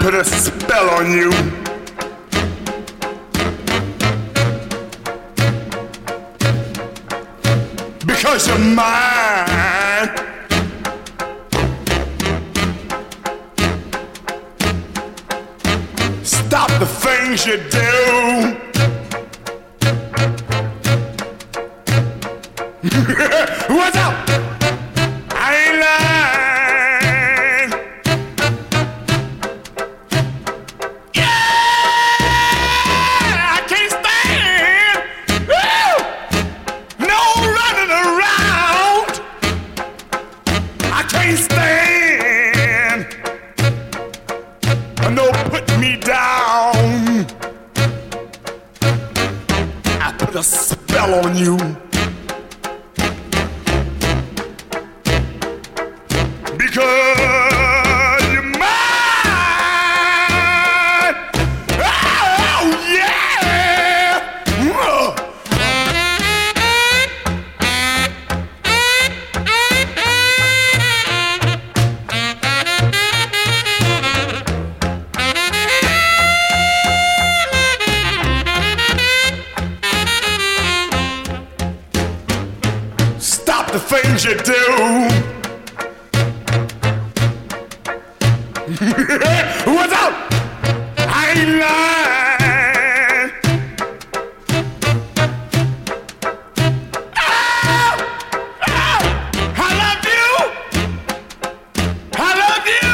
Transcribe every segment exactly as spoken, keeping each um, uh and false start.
put a spell on you. Because you're mine. Stop the things you do. What's up? I ain't lying. Yeah, I can't stand. Woo! No running around. I can't stand. No put me down. I put a spell on you. Because you're mine. Oh, yeah. Stop the things you do. What's up? I ain't lying. Oh, oh, I love you. I love you.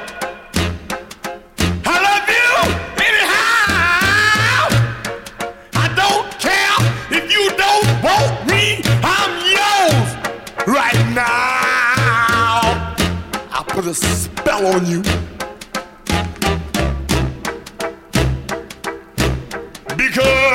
I love you anyhow. I don't care if you don't want me. I'm yours right now. I put a spell on you. Because